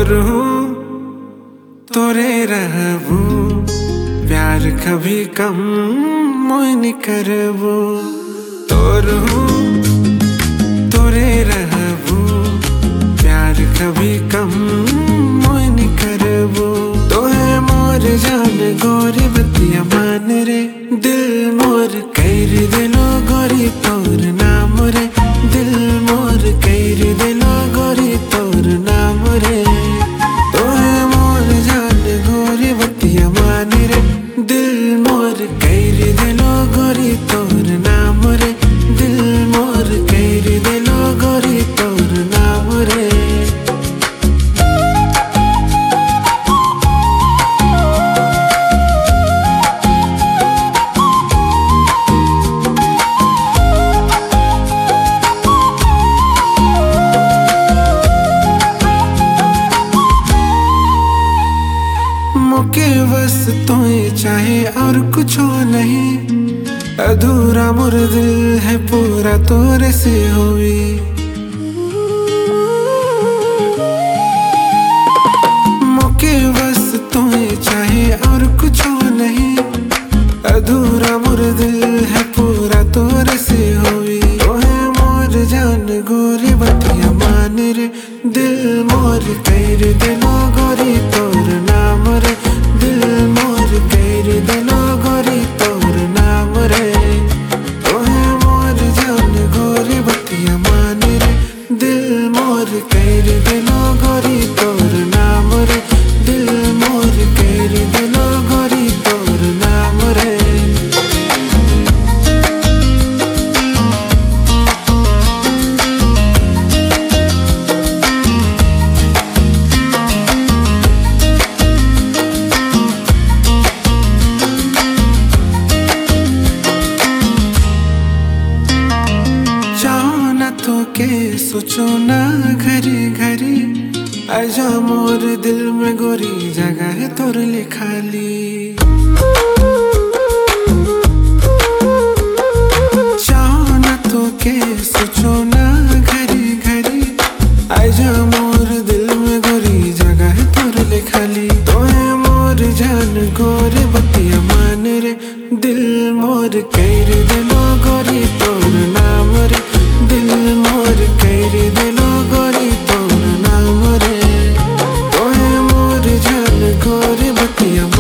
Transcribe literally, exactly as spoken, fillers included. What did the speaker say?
तोर हूँ तोरे रहबू, प्यार कभी कम मोय नि करबू। तोर हूँ तोरे रहबू, प्यार कभी कम मोय नि करबू। तोहे मोर जान गोरी बतिया मान रे, दिल मोर कैर दिलो गोरी तोर नाम रे। दिल मोर कैर दिलो गोरी तोर नाम रे। तोहे मोर जान गोरी बतिया मान रे, दिल मोर कैर दिलो गोरी तोर नाम रे। दिल मोर कैर दिलो गोरी तोर नाम रे। मुके बस तोए चाहे और कुछ नहीं, अधूरा मोर दिल है पूरा तोरे से हुई। मुके बस तोए चाहे और कुछ नहीं, अधूरा मोर दिल है पूरा तोरे से हुई। तोहे मोर जान गोरी बतिया मान रे, दिल मोर कैर दिलो गोरी तोर नाम रे। दिल मोर कैर दिलो गोरी तोर नाम रे। तोहे मोर जान गोरी बतिया मान रे, दिल मोर कैर दिलो गोरी तोर नाम रे। दिल मोर कैर दिलो गोरी तोर नाम रे। तो के सोचो ना घरी घरी, आजा मोर दिल में गोरी जगह है तोर लिखाली। चाहो ना तो के सोचो ना घरी घरी, आजा मोर दिल में गोरी जगह है तोर लिखाली। तोहे मोर जान गोरे बतिया मान रे, दिल मोर कैर दिलो गोरी तोर नाम रे। दिल मोर कैर दिलो गोरी तोर नाम रे। तोहे मोर जान गोरी बतिया